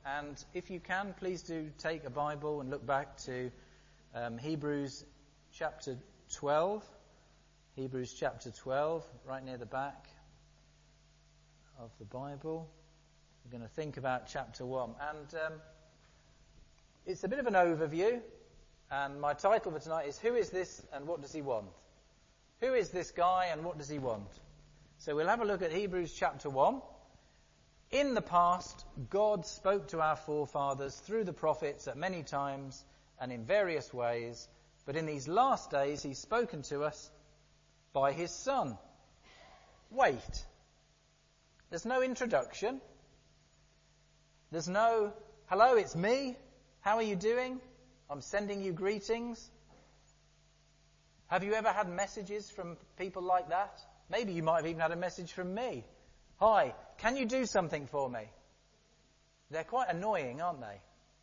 And if you can, please do take a Bible and look back to Hebrews chapter 12. Hebrews chapter 12, right near the back of the Bible. We're going to think about chapter 1. And it's a bit of an overview. And my title for tonight is, Who is this and what does he want? Who is this guy and what does he want? So we'll have a look at Hebrews chapter 1. In the past, God spoke to our forefathers through the prophets at many times and in various ways. But in these last days, he's spoken to us by his Son. Wait. There's no introduction. There's no, hello, it's me. How are you doing? I'm sending you greetings. Have you ever had messages from people like that? Maybe you might have even had a message from me. Hi, can you do something for me? They're quite annoying, aren't they?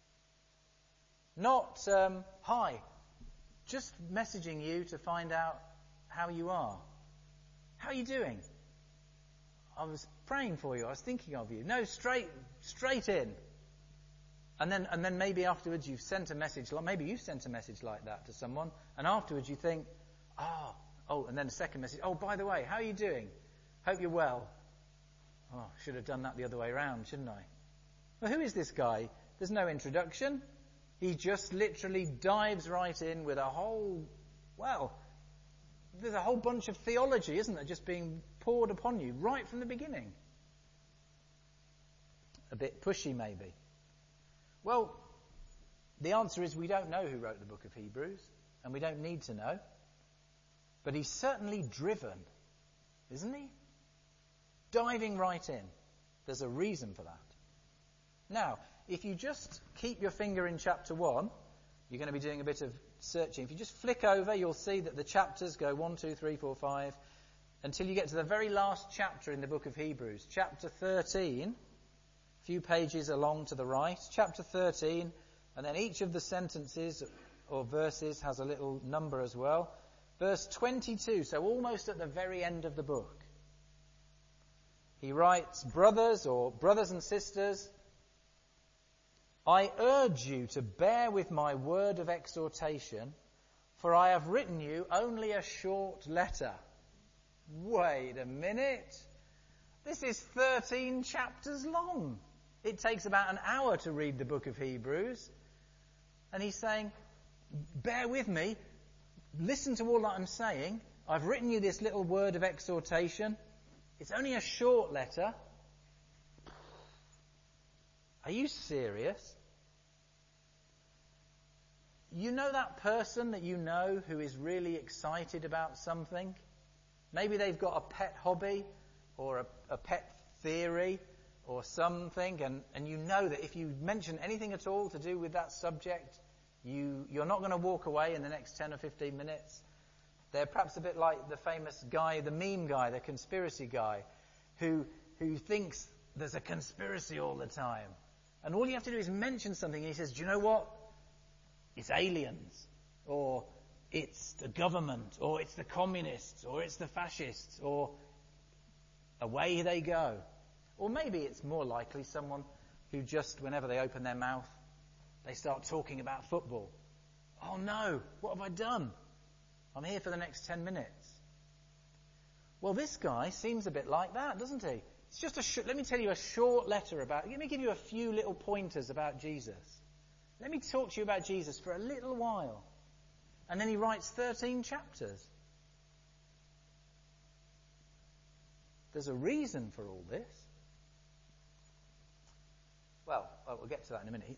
Not, hi, just messaging you to find out how you are. How are you doing? I was praying for you. I was thinking of you. No, straight in. And then maybe afterwards you've sent a message, maybe you sent a message like that to someone, and afterwards you think, and then a second message, by the way, how are you doing? Hope you're well. Oh, should have done that the other way around, shouldn't I? Well, who is this guy? There's no introduction. He just literally dives right in with there's a whole bunch of theology, isn't there, just being poured upon you right from the beginning. A bit pushy, maybe. Well, the answer is we don't know who wrote the book of Hebrews, and we don't need to know. But he's certainly driven, isn't he? Diving right in. There's a reason for that. Now, if you just keep your finger in chapter 1, you're going to be doing a bit of searching. If you just flick over, you'll see that the chapters go 1, 2, 3, 4, 5, until you get to the very last chapter in the book of Hebrews, chapter 13. A few pages along to the right, chapter 13, and then each of the sentences or verses has a little number as well. Verse 22, so almost at the very end of the book. He writes, brothers and sisters, I urge you to bear with my word of exhortation, for I have written you only a short letter. Wait a minute. This is 13 chapters long. It takes about an hour to read the book of Hebrews. And he's saying, bear with me. Listen to all that I'm saying. I've written you this little word of exhortation. It's only a short letter. Are you serious? You know that person that you know who is really excited about something? Maybe they've got a pet hobby or a pet theory or something, and you know that if you mention anything at all to do with that subject, you're not going to walk away in the next 10 or 15 minutes. They're perhaps a bit like the famous guy, the meme guy, the conspiracy guy, who thinks there's a conspiracy all the time. And all you have to do is mention something, and he says, do you know what? It's aliens, or it's the government, or it's the communists, or it's the fascists, or away they go. Or maybe it's more likely someone who just, whenever they open their mouth, they start talking about football. Oh no, what have I done? I'm here for the next 10 minutes. Well, this guy seems a bit like that, doesn't he? It's just let me tell you a short letter let me give you a few little pointers about Jesus. Let me talk to you about Jesus for a little while. And then he writes 13 chapters. There's a reason for all this. Well, we'll get to that in a minute.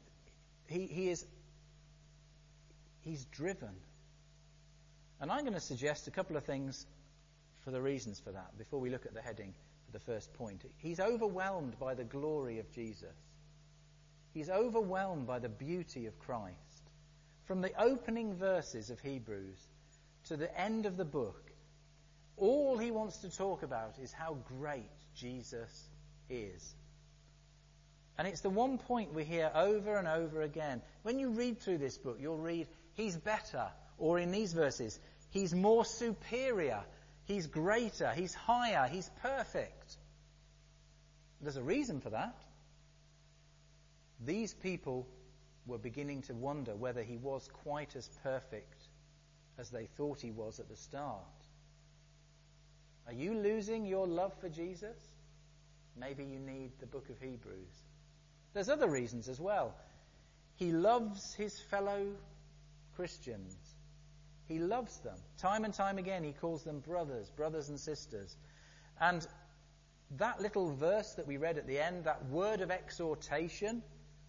He's driven. And I'm going to suggest a couple of things for the reasons for that before we look at the heading for the first point. He's overwhelmed by the glory of Jesus. He's overwhelmed by the beauty of Christ. From the opening verses of Hebrews to the end of the book, all he wants to talk about is how great Jesus is. And it's the one point we hear over and over again. When you read through this book, you'll read, he's better. Or in these verses, he's more superior. He's greater. He's higher. He's perfect. There's a reason for that. these people were beginning to wonder whether he was quite as perfect as they thought he was at the start. Are you losing your love for Jesus? Maybe you need the book of Hebrews. There's other reasons as well. He loves his fellow Christians. He loves them. Time and time again he calls them brothers and sisters. And that little verse that we read at the end, that word exhortation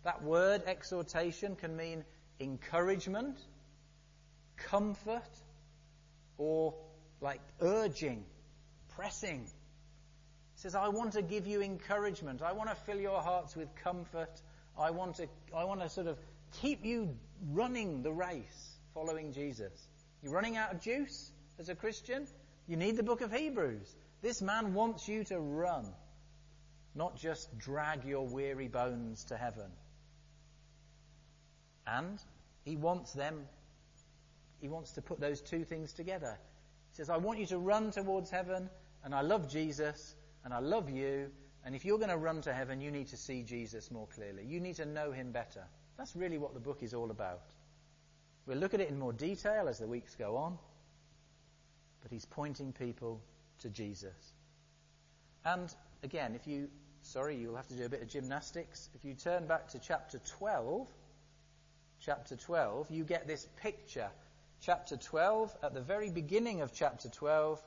can mean encouragement, comfort, or like urging, pressing. He says, I want to give you encouragement. I want to fill your hearts with comfort. I want to sort of keep you running the race, following Jesus. You're running out of juice as a Christian? You need the book of Hebrews. This man wants you to run, not just drag your weary bones to heaven. And he wants to put those two things together. He says, I want you to run towards heaven, and I love Jesus, and I love you, and if you're going to run to heaven, you need to see Jesus more clearly. You need to know him better. That's really what the book is all about. We'll look at it in more detail as the weeks go on, but he's pointing people to Jesus. And again, you'll have to do a bit of gymnastics. If you turn back to chapter 12, you get this picture. Chapter 12, at the very beginning of chapter 12,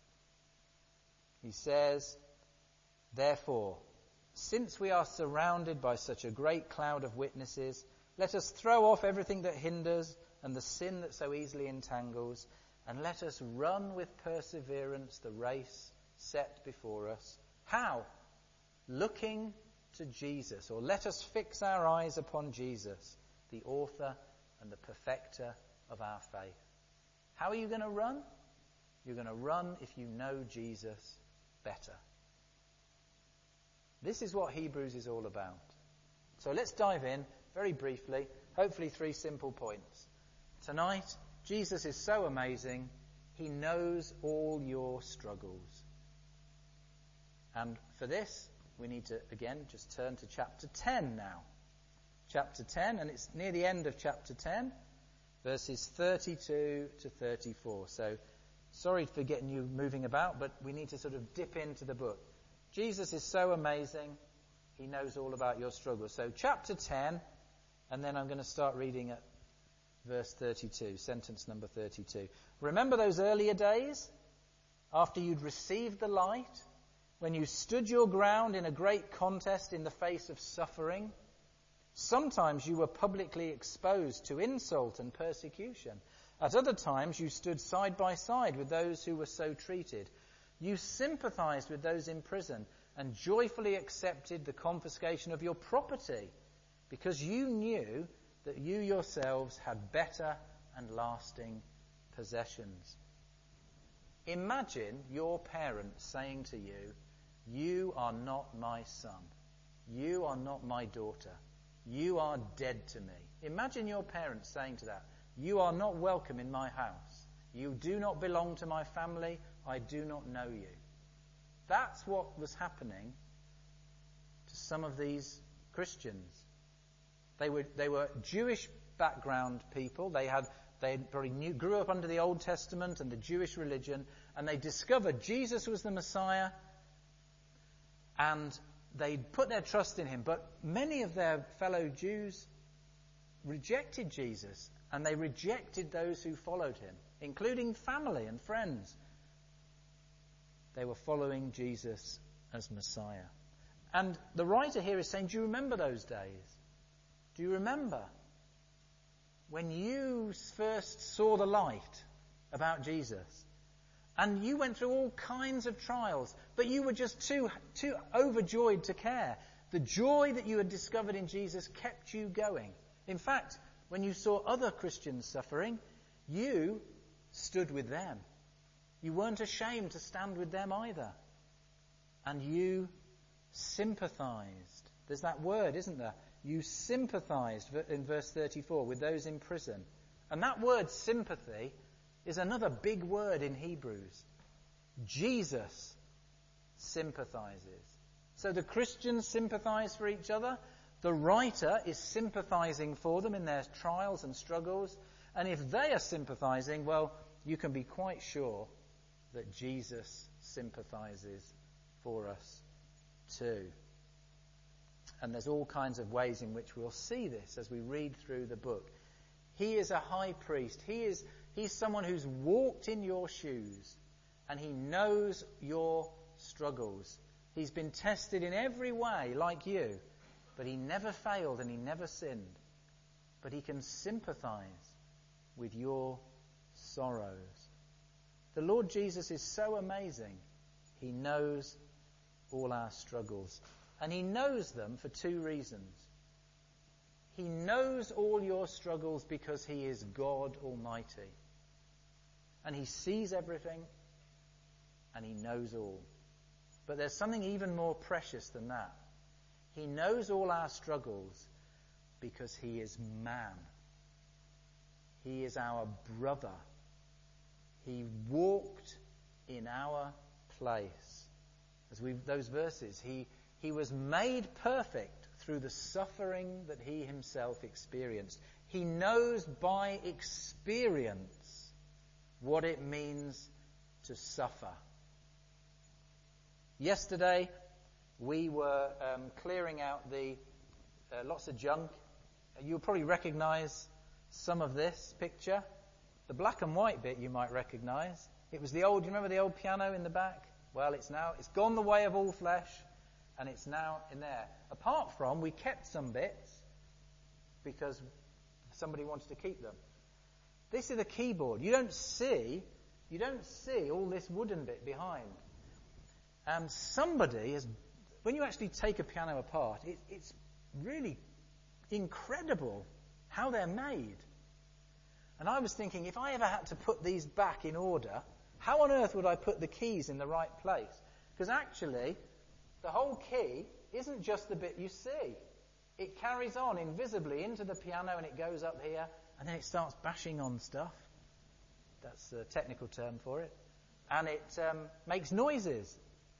he says, therefore, since we are surrounded by such a great cloud of witnesses, let us throw off everything that hinders and the sin that so easily entangles, and let us run with perseverance the race set before us. How? Looking to Jesus, or let us fix our eyes upon Jesus, the author and the perfecter of our faith. How are you going to run? You're going to run if you know Jesus better. This is what Hebrews is all about. So let's dive in very briefly, hopefully 3 simple points. Tonight, Jesus is so amazing, he knows all your struggles. And for this, we need to, again, just turn to chapter 10 now. Chapter 10, and it's near the end of chapter 10, verses 32 to 34. So, sorry for getting you moving about, but we need to sort of dip into the book. Jesus is so amazing, he knows all about your struggles. So, chapter 10, and then I'm going to start reading at verse 32, sentence number 32. Remember those earlier days, after you'd received the light, when you stood your ground in a great contest in the face of suffering? Sometimes you were publicly exposed to insult and persecution. At other times you stood side by side with those who were so treated. You sympathized with those in prison and joyfully accepted the confiscation of your property, because you knew that you yourselves had better and lasting possessions. Imagine your parents saying to you, you are not my son. You are not my daughter. You are dead to me. Imagine your parents saying to that, you are not welcome in my house. You do not belong to my family. I do not know you. That's what was happening to some of these Christians. They were Jewish background people. They probably grew up under the Old Testament and the Jewish religion, and they discovered Jesus was the Messiah, and they put their trust in him. But many of their fellow Jews rejected Jesus, and they rejected those who followed him, including family and friends. They were following Jesus as Messiah. And the writer here is saying, do you remember those days? Do you remember when you first saw the light about Jesus? And you went through all kinds of trials, but you were just too overjoyed to care. The joy that you had discovered in Jesus kept you going. In fact, when you saw other Christians suffering, you stood with them. You weren't ashamed to stand with them either. And you sympathized. There's that word, isn't there? You sympathized, in verse 34, with those in prison. And that word sympathy is another big word in Hebrews. Jesus sympathizes. So the Christians sympathize for each other, The writer is sympathizing for them in their trials and struggles. And if they are sympathizing, well, you can be quite sure that Jesus sympathizes for us too. And there's all kinds of ways in which we'll see this as we read through the book. He is a high priest. He's someone who's walked in your shoes, and he knows your struggles. He's been tested in every way like you, but he never failed and he never sinned. But he can sympathize with your sorrows. The Lord Jesus is so amazing. He knows all our struggles. And he knows them for two reasons. He knows all your struggles because he is God Almighty. And he sees everything, and he knows all. But there's something even more precious than that. He knows all our struggles because he is man. He is our brother. He walked in our place. As those verses, he was made perfect through the suffering that he himself experienced. He knows by experience what it means to suffer. Yesterday, we were clearing out the lots of junk. You'll probably recognise some of this picture. The black and white bit you might recognise. It was do you remember the old piano in the back? Well, it's gone the way of all flesh, and it's now in there. Apart from, we kept some bits because somebody wanted to keep them. This is a keyboard. You don't see all this wooden bit behind. Somebody has, when you actually take a piano apart, it's really incredible how they're made. And I was thinking, if I ever had to put these back in order, how on earth would I put the keys in the right place? Because actually, the whole key isn't just the bit you see. It carries on invisibly into the piano and it goes up here and then it starts bashing on stuff. That's the technical term for it. And it makes noises.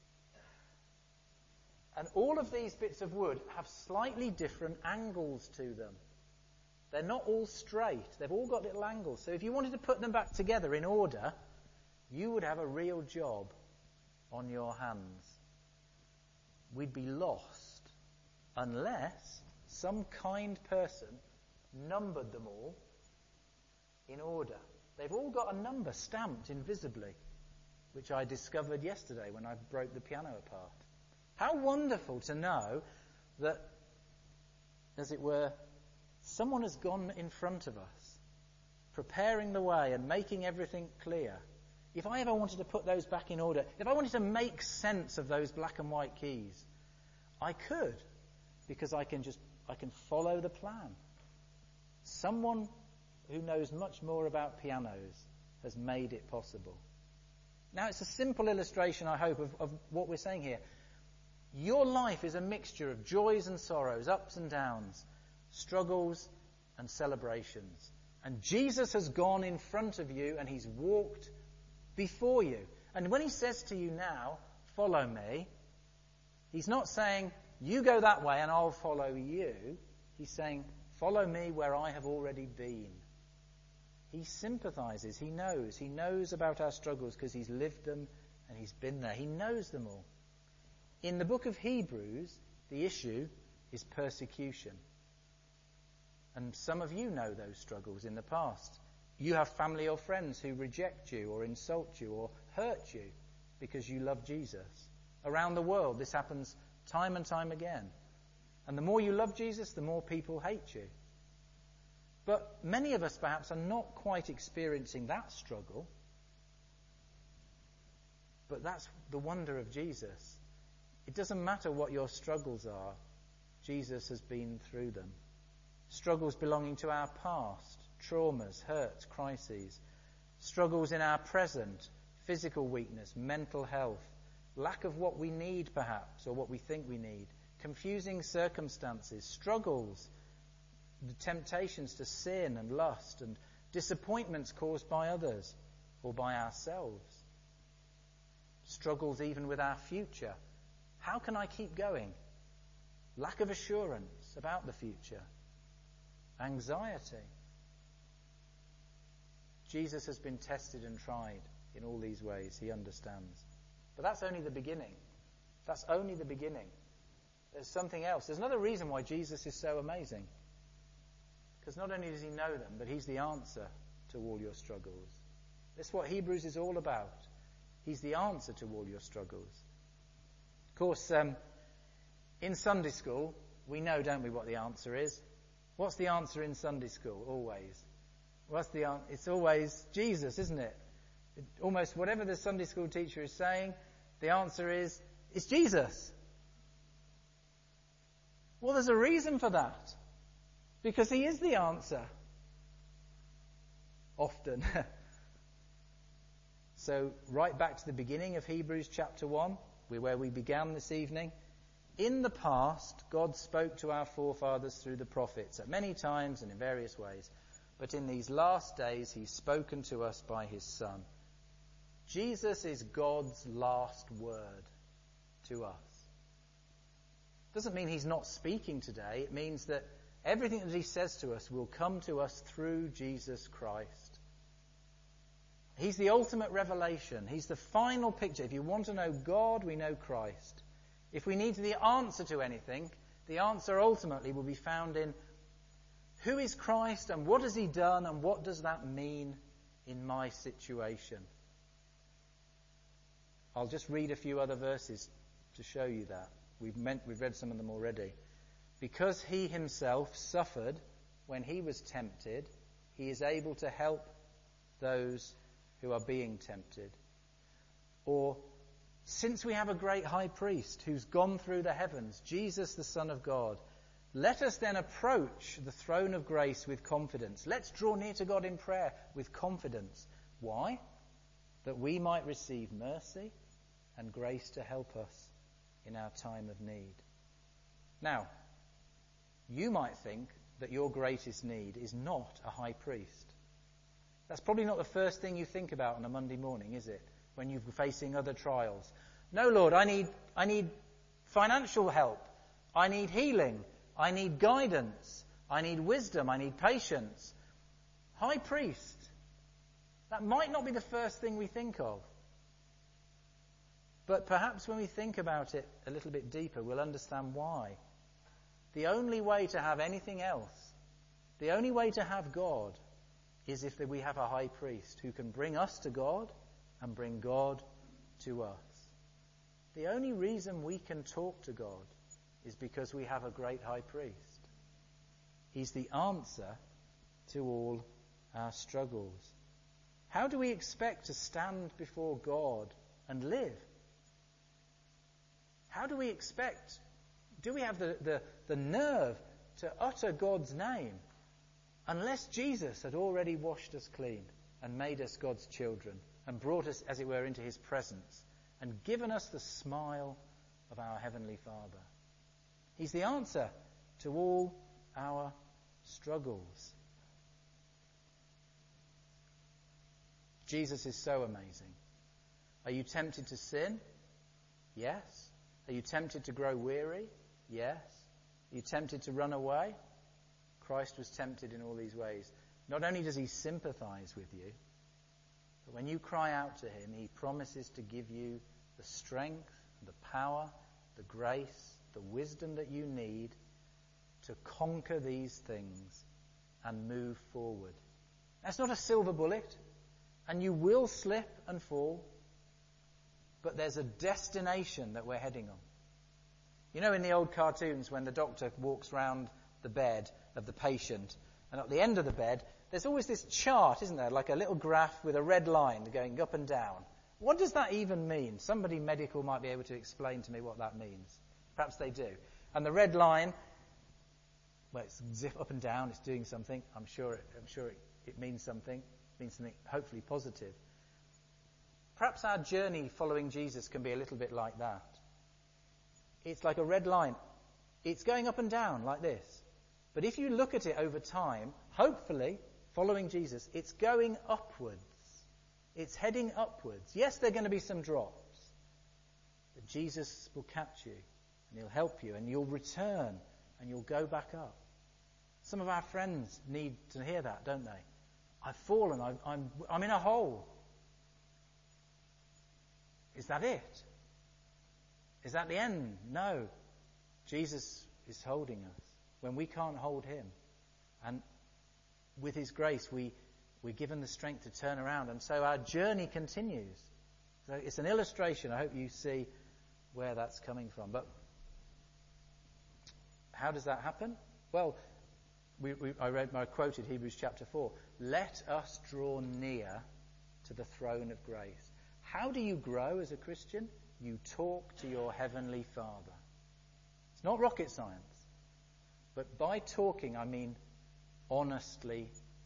And all of these bits of wood have slightly different angles to them. They're not all straight. They've all got little angles. So if you wanted to put them back together in order, you would have a real job on your hands. We'd be lost unless some kind person numbered them all in order. They've all got a number stamped invisibly, which I discovered yesterday when I broke the piano apart. How wonderful to know that, as it were, someone has gone in front of us, preparing the way and making everything clear. If I ever wanted to put those back in order, if I wanted to make sense of those black and white keys, I could, because I can follow the plan. Someone who knows much more about pianos has made it possible. Now, it's a simple illustration, I hope, of what we're saying here. Your life is a mixture of joys and sorrows, ups and downs, struggles and celebrations. And Jesus has gone in front of you and he's walked before you. And when he says to you now, follow me, he's not saying, you go that way and I'll follow you. He's saying, follow me where I have already been. He sympathizes, he knows about our struggles because he's lived them and he's been there. He knows them all. In the book of Hebrews, the issue is persecution. And some of you know those struggles in the past. You have family or friends who reject you or insult you or hurt you because you love Jesus. Around the world, this happens time and time again. And the more you love Jesus, the more people hate you. But many of us perhaps are not quite experiencing that struggle. But that's the wonder of Jesus. It doesn't matter what your struggles are. Jesus has been through them. Struggles belonging to our past, traumas, hurts, crises. Struggles in our present, physical weakness, mental health, lack of what we need perhaps, or what we think we need, confusing circumstances, struggles, the temptations to sin and lust, and disappointments caused by others or by ourselves. Struggles even with our future. How can I keep going? Lack of assurance. about the future, anxiety. Jesus has been tested and tried in all these ways. He understands. But that's only the beginning. That's only the beginning. There's something else. There's another reason why Jesus is so amazing. Because not only does he know them, but he's the answer to all your struggles. That's what Hebrews is all about. He's the answer to all your struggles. Of course, in Sunday school, we know, don't we, what the answer is? What's the answer in Sunday school? Always. It's always Jesus, isn't it? Almost whatever the Sunday school teacher is saying, the answer is, it's Jesus. Well, there's a reason for that. Because he is the answer. Often. So, right back to the beginning of Hebrews chapter 1, where we began this evening. In the past, God spoke to our forefathers through the prophets at many times and in various ways. But in these last days, he's spoken to us by his Son. Jesus is God's last word to us. Doesn't mean he's not speaking today. It means that everything that he says to us will come to us through Jesus Christ. He's the ultimate revelation. He's the final picture. If you want to know God, we know Christ. If we need the answer to anything, the answer ultimately will be found in who is Christ and what has he done and what does that mean in my situation. I'll just read a few other verses to show you that. We've read some of them already. Because he himself suffered when he was tempted, he is able to help those who are being tempted. Or, since we have a great high priest who's gone through the heavens, Jesus the Son of God, let us then approach the throne of grace with confidence. Let's draw near to God in prayer with confidence. Why? That we might receive mercy and grace to help us in our time of need. Now, you might think that your greatest need is not a high priest. That's probably not the first thing you think about on a Monday morning, is it? When you're facing other trials. No, Lord, I need financial help. I need healing. I need guidance. I need wisdom. I need patience. High priest. That might not be the first thing we think of. But perhaps when we think about it a little bit deeper, we'll understand why. The only way to have anything else, the only way to have God, is if we have a high priest who can bring us to God and bring God to us. The only reason we can talk to God is because we have a great high priest. He's the answer to all our struggles. How do we expect to stand before God and live? How do we expect? Do we have the nerve to utter God's name unless Jesus had already washed us clean and made us God's children and brought us, as it were, into his presence and given us the smile of our Heavenly Father? He's the answer to all our struggles. Jesus is so amazing. Are you tempted to sin? Yes. Are you tempted to grow weary? Yes. Are you tempted to run away? Christ was tempted in all these ways. Not only does he sympathize with you, but when you cry out to him, he promises to give you the strength, the power, the grace, the wisdom that you need to conquer these things and move forward. That's not a silver bullet, and you will slip and fall, but there's a destination that we're heading on. You know, in the old cartoons, when the doctor walks round the bed of the patient, and at the end of the bed, there's always this chart, isn't there? Like a little graph with a red line going up and down. What does that even mean? Somebody medical might be able to explain to me what that means. Perhaps they do. And the red line, well, it's zip up and down, it's doing something. I'm sure it means something. It means something hopefully positive. Perhaps our journey following Jesus can be a little bit like that. It's like a red line. It's going up and down like this. But if you look at it over time, hopefully, following Jesus, it's going upwards. It's heading upwards. Yes, there are going to be some drops. But Jesus will catch you and he'll help you and you'll return and you'll go back up. Some of our friends need to hear that, don't they? I've fallen. I'm in a hole. Is that it? Is that the end? No. Jesus is holding us when we can't hold him. And with his grace, we're given the strength to turn around. And so our journey continues. So it's an illustration. I hope you see where that's coming from. But how does that happen? Well, I quoted Hebrews chapter 4. Let us draw near to the throne of grace. How do you grow as a Christian? You talk to your heavenly Father. It's not rocket science. But by talking, I mean honestly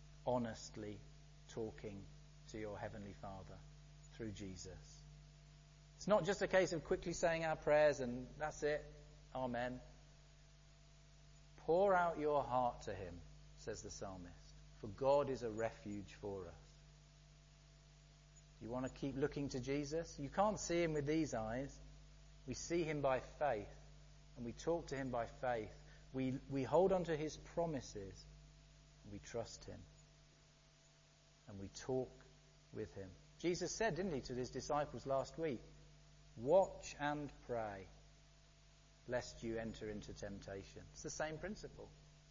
talking to your heavenly Father through Jesus. It's not just a case of quickly saying our prayers and that's it. Amen. Pour out your heart to him, says the psalmist, for God is a refuge for us. You want to keep looking to Jesus? You can't see him with these eyes. We see him by faith, and we talk to him by faith. We hold on to his promises, and we trust him, and we talk with him. Jesus said, didn't he, to his disciples last week, watch and pray, lest you enter into temptation. It's the same principle.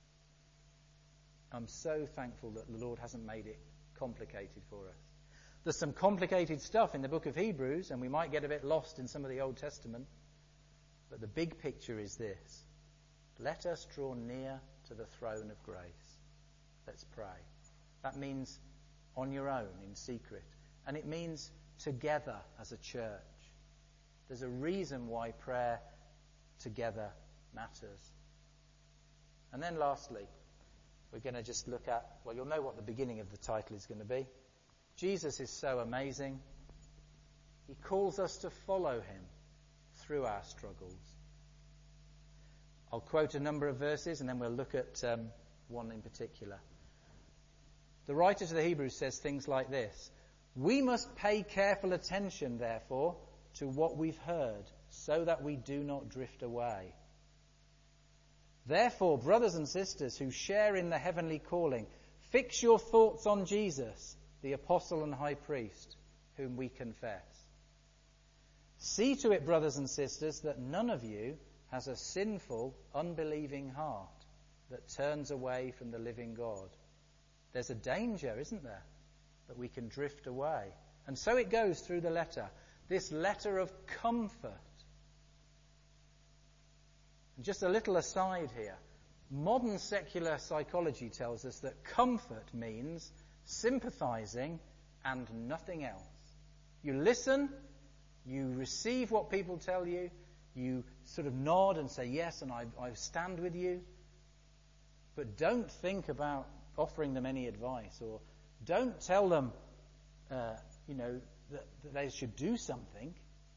I'm so thankful that the Lord hasn't made it complicated for us. There's some complicated stuff in the book of Hebrews, and we might get a bit lost in some of the Old Testament. But the big picture is this. Let us draw near to the throne of grace. Let's pray. That means on your own, in secret. And it means together as a church. There's a reason why prayer together matters. And then lastly, we're going to just look at, well, you'll know what the beginning of the title is going to be. Jesus is so amazing. He calls us to follow him through our struggles. I'll quote a number of verses and then we'll look at one in particular. The writer to the Hebrews says things like this. We must pay careful attention, therefore, to what we've heard, so that we do not drift away. Therefore, brothers and sisters who share in the heavenly calling, fix your thoughts on Jesus, the apostle and high priest, whom we confess. See to it, brothers and sisters, that none of you has a sinful, unbelieving heart that turns away from the living God. There's a danger, isn't there, that we can drift away. And so it goes through the letter. This letter of comfort. And just a little aside here. Modern secular psychology tells us that comfort means sympathizing and nothing else. You listen, you receive what people tell you, you sort of nod and say yes and I stand with you, but don't think about offering them any advice, or don't tell them that they should do something.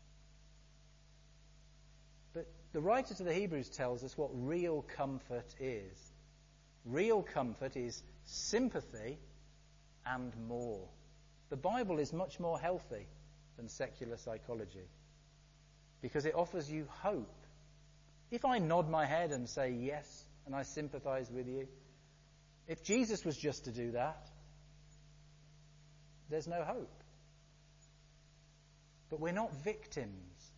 But the writer to the Hebrews tells us what real comfort is. Real comfort is sympathy and more. The Bible is much more healthy than secular psychology because it offers you hope. If I nod my head and say yes and I sympathize with you, if Jesus was just to do that, there's no hope. But we're not victims.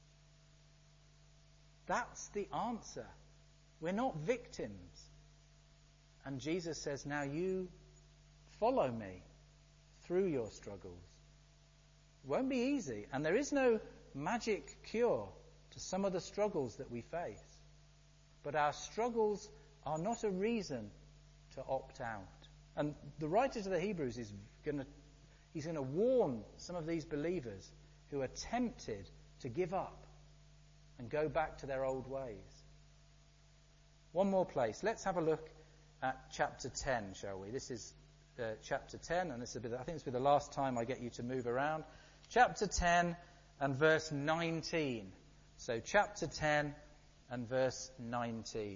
That's the answer. We're not victims. And Jesus says, now you follow me through your struggles. It won't be easy. And there is no magic cure to some of the struggles that we face. But our struggles are not a reason to opt out. And the writer to the Hebrews is going to warn some of these believers who are tempted to give up and go back to their old ways. One more place. Let's have a look at chapter 10, shall we? This is chapter 10, and I think this will be the last time I get you to move around. Chapter 10 and verse 19. So chapter 10 and verse 19.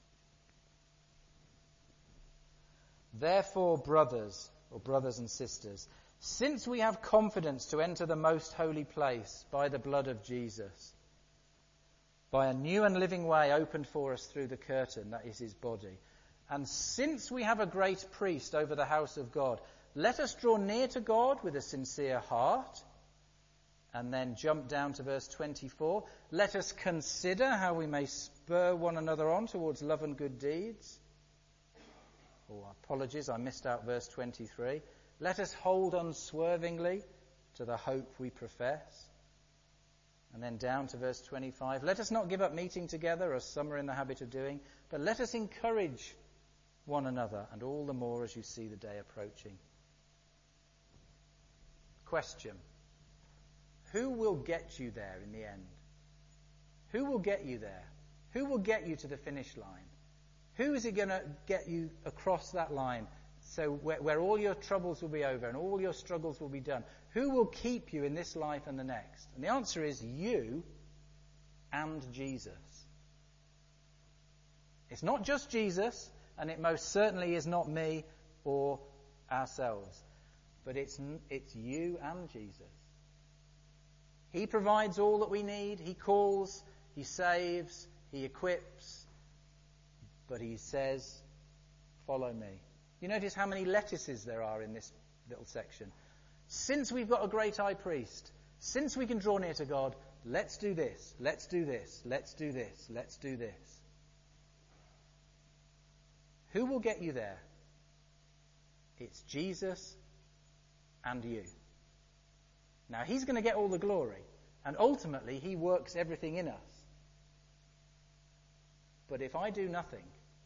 Therefore, brothers and sisters, since we have confidence to enter the most holy place by the blood of Jesus, by a new and living way opened for us through the curtain, that is his body. And since we have a great priest over the house of God, let us draw near to God with a sincere heart. And then jump down to verse 24. Let us consider how we may spur one another on towards love and good deeds. Oh, apologies, I missed out verse 23. Let us hold unswervingly to the hope we profess. And then down to verse 25. Let us not give up meeting together, as some are in the habit of doing, but let us encourage one another, and all the more as you see the day approaching. Question. Who will get you there in the end? Who will get you there? Who will get you to the finish line? Who is it going to get you across that line so where all your troubles will be over and all your struggles will be done? Who will keep you in this life and the next? And the answer is you and Jesus. It's not just Jesus, and it most certainly is not me or ourselves. But it's you and Jesus. He provides all that we need. He calls, he saves, he equips. But he says, follow me. You notice how many lettuces there are in this little section. Since we've got a great high priest, since we can draw near to God, let's do this, let's do this, let's do this, let's do this. Who will get you there? It's Jesus and you. Now, he's going to get all the glory, and ultimately he works everything in us. But if I do nothing,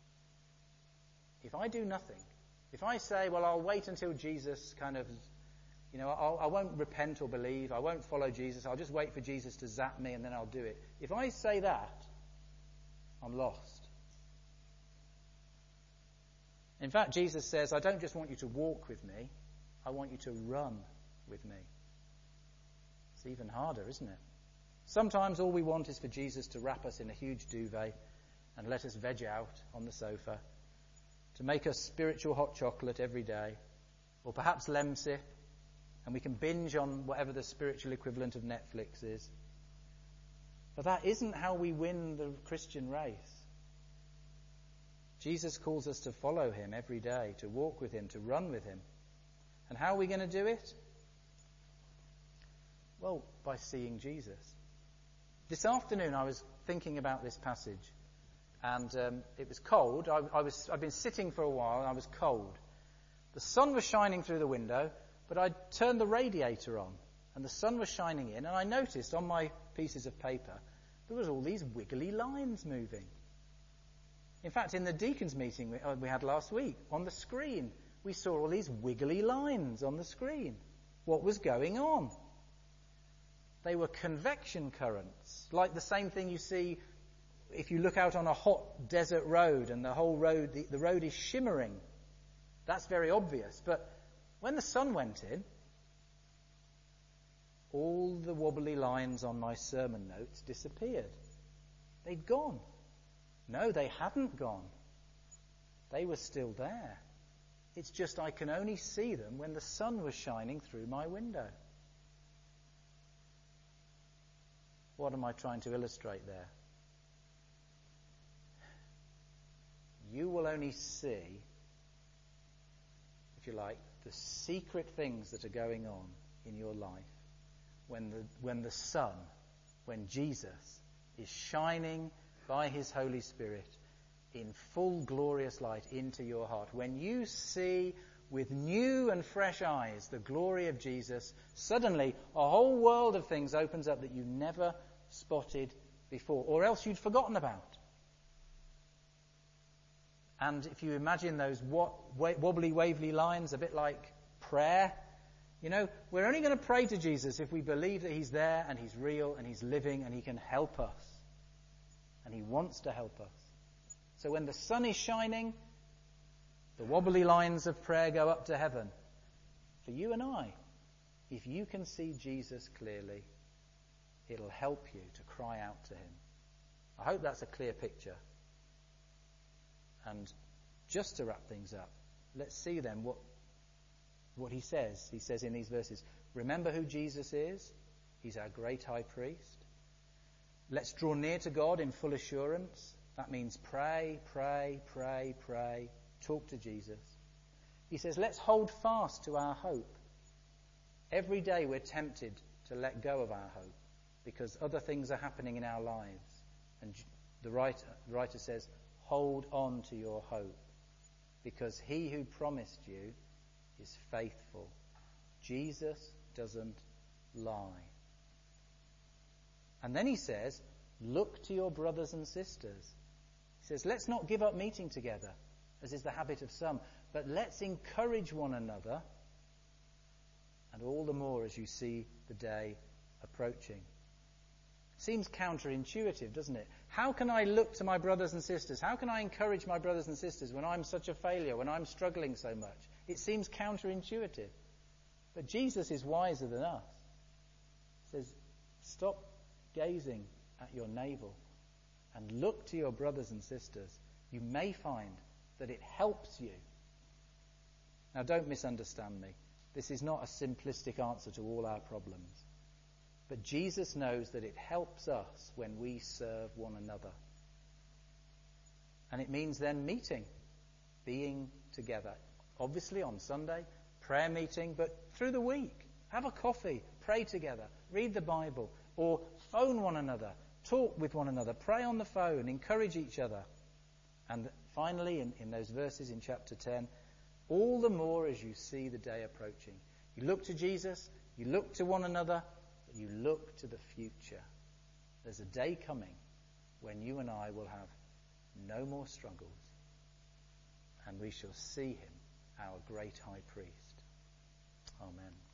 if I say, well, I'll wait until Jesus kind of, I won't repent or believe, I won't follow Jesus, I'll just wait for Jesus to zap me and then I'll do it. If I say that, I'm lost. In fact, Jesus says, I don't just want you to walk with me, I want you to run with me. It's even harder, isn't it? Sometimes all we want is for Jesus to wrap us in a huge duvet and let us veg out on the sofa, to make us spiritual hot chocolate every day, or perhaps Lemsip, and we can binge on whatever the spiritual equivalent of Netflix is. But that isn't how we win the Christian race. Jesus calls us to follow him every day, to walk with him, to run with him. And how are we going to do it? Well, by seeing Jesus. This afternoon I was thinking about this passage, and it was cold. I'd been sitting for a while and I was cold. The sun was shining through the window, but I'd turned the radiator on and the sun was shining in, and I noticed on my pieces of paper there was all these wiggly lines moving. In fact, in the deacons meeting we had last week, on the screen, we saw all these wiggly lines on the screen. What was going on? They were convection currents, like the same thing you see if you look out on a hot desert road and the whole road, the road is shimmering. That's very obvious. But when the sun went in, all the wobbly lines on my sermon notes disappeared. They'd gone. No, they hadn't gone. They were still there. It's just I can only see them when the sun was shining through my window. What am I trying to illustrate there? You will only see, if you like, the secret things that are going on in your life when the sun, when Jesus is shining by his Holy Spirit in full glorious light into your heart. When you see with new and fresh eyes the glory of Jesus, suddenly a whole world of things opens up that you never spotted before, or else you'd forgotten about. And if you imagine those wobbly, wavy lines, a bit like prayer, we're only going to pray to Jesus if we believe that he's there and he's real and he's living and he can help us. And he wants to help us. So when the sun is shining, the wobbly lines of prayer go up to heaven. For you and I, if you can see Jesus clearly, it'll help you to cry out to him. I hope that's a clear picture. And just to wrap things up, let's see then what he says. He says in these verses, remember who Jesus is. He's our great high priest. Let's draw near to God in full assurance. That means pray, pray, pray, pray. Talk to Jesus. He says, let's hold fast to our hope. Every day we're tempted to let go of our hope because other things are happening in our lives. And the writer says, hold on to your hope because he who promised you is faithful. Jesus doesn't lie. And then he says, look to your brothers and sisters. He says, let's not give up meeting together, as is the habit of some, but let's encourage one another, and all the more as you see the day approaching. Seems counterintuitive, doesn't it? How can I look to my brothers and sisters? How can I encourage my brothers and sisters when I'm such a failure, when I'm struggling so much? It seems counterintuitive. But Jesus is wiser than us. He says, stop gazing at your navel and look to your brothers and sisters. You may find that it helps you. Now, don't misunderstand me. This is not a simplistic answer to all our problems. But Jesus knows that it helps us when we serve one another. And it means then meeting, being together. Obviously on Sunday, prayer meeting, but through the week. Have a coffee, pray together, read the Bible, or phone one another, talk with one another, pray on the phone, encourage each other. And finally, in those verses in chapter 10, all the more as you see the day approaching. You look to Jesus, you look to one another, but you look to the future. There's a day coming when you and I will have no more struggles, and we shall see him, our great high priest. Amen.